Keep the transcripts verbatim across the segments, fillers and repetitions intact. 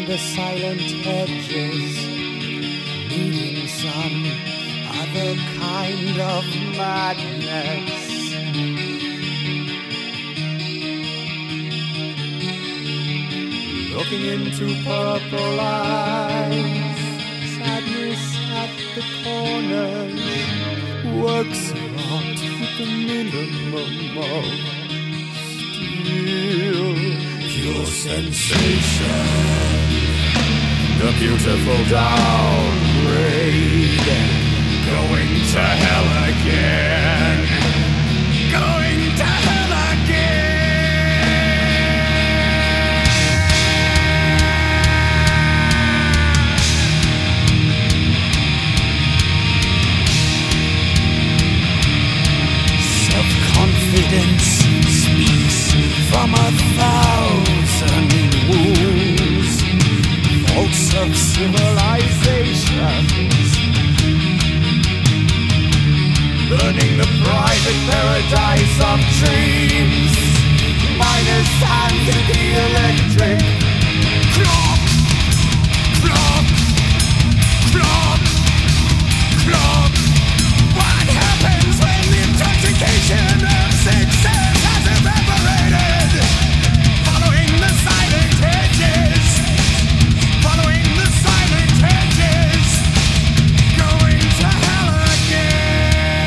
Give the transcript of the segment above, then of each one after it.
the silent hedges, needing some other kind of madness. Looking into purple eyes, sadness at the corners, works art with the minimum of steel. Pure sensation, the beautiful downgrade, going to hell again, going to hell again. Self-confidence speaks from a thousand wounds, faults of civilizations, burning the private paradise of dreams. Minus hands in the electric clock, clock, clock, clock. What happens when the intoxication of success has evaporated? Following the silent hedges, following the silent hedges, going to hell again.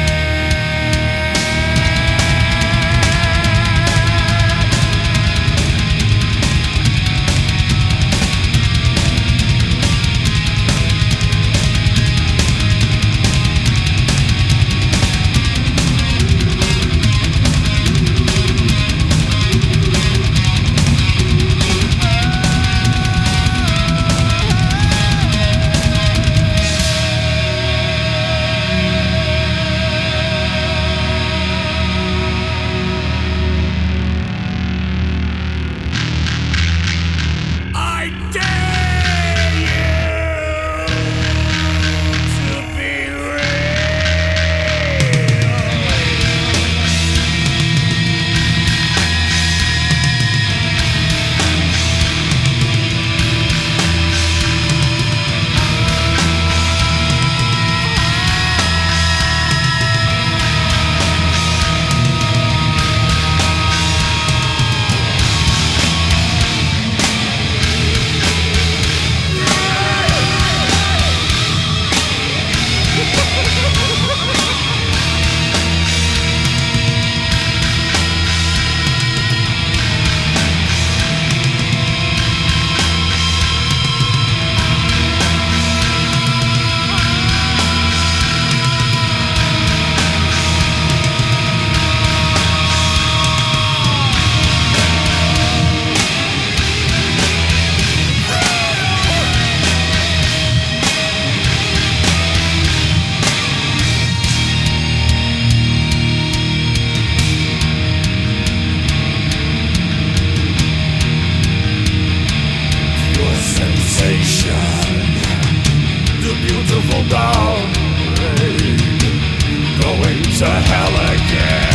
The beautiful downgrade, going to hell again.